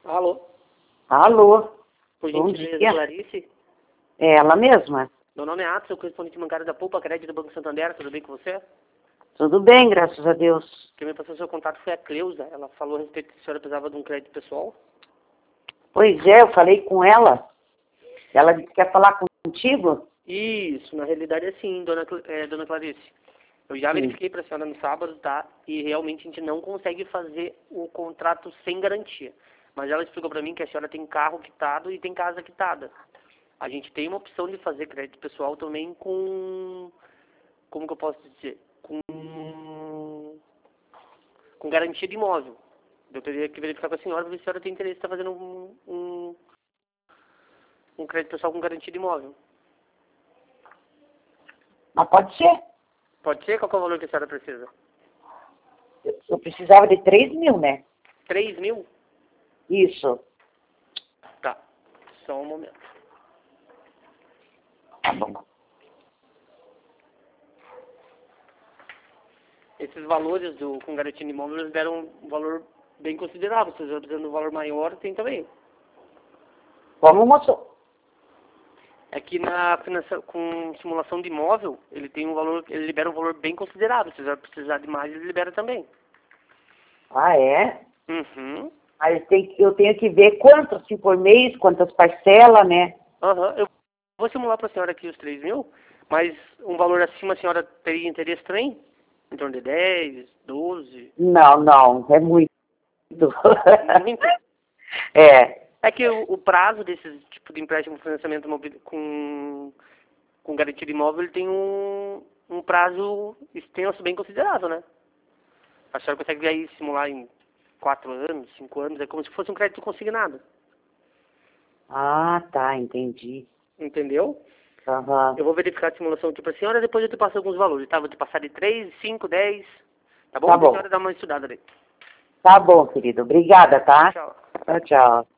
Alô? Alô? Por Bom gentileza, dia. Clarice? É ela mesma? Meu nome é Atos, eu correspondente bancário da Poupa Crédito do Banco Santander, tudo bem com você? Tudo bem, graças a Deus. Quem me passou seu contato foi a Cleusa, ela falou a respeito que a senhora precisava de um crédito pessoal. Pois é, eu falei com ela. Ela disse que quer falar contigo? Isso, na realidade é sim, dona Clarice. Eu já Sim. verifiquei para a senhora no sábado, tá? E realmente a gente não consegue fazer o contrato sem garantia. Mas ela explicou para mim que a senhora tem carro quitado e tem casa quitada. A gente tem uma opção de fazer crédito pessoal também com... Como que eu posso dizer? Com garantia de imóvel. Eu teria que verificar com a senhora para ver se a senhora tem interesse em estar fazendo um crédito pessoal com garantia de imóvel. Mas pode ser. Pode ser? Qual que é o valor que a senhora precisa? Eu precisava de 3 mil, né? 3 mil? Isso. Tá. Só um momento. Tá bom. Esses valores com garantia de imóvel, eles deram um valor bem considerável. Se você precisando de um valor maior, tem também. Como, moço? É que com simulação de imóvel, ele tem um valor, ele libera um valor bem considerável. Se você precisar de mais, ele libera também. Ah, é? Uhum. Aí eu tenho que ver quanto, assim, por mês, quantas parcelas, né? Aham. Eu vou simular para a senhora aqui os 3 mil, mas um valor acima a senhora teria interesse também? Em torno de 10, 12? Não, não, é muito. Muito. É. É que o prazo desse tipo de empréstimo financiamento com garantia de imóvel, ele tem um prazo extenso bem considerável, né? A senhora consegue aí simular em 4 anos, 5 anos, é como se fosse um crédito consignado. Ah, tá, entendi. Entendeu? Aham. Eu vou verificar a simulação aqui para a senhora, depois eu te passo alguns valores, tá? Vou te passar de 3, 5, 10, tá bom? Tá Deixa a bom. senhora dar uma estudada ali. Tá bom, querido. Obrigada, tá? Tchau. Tchau, tchau.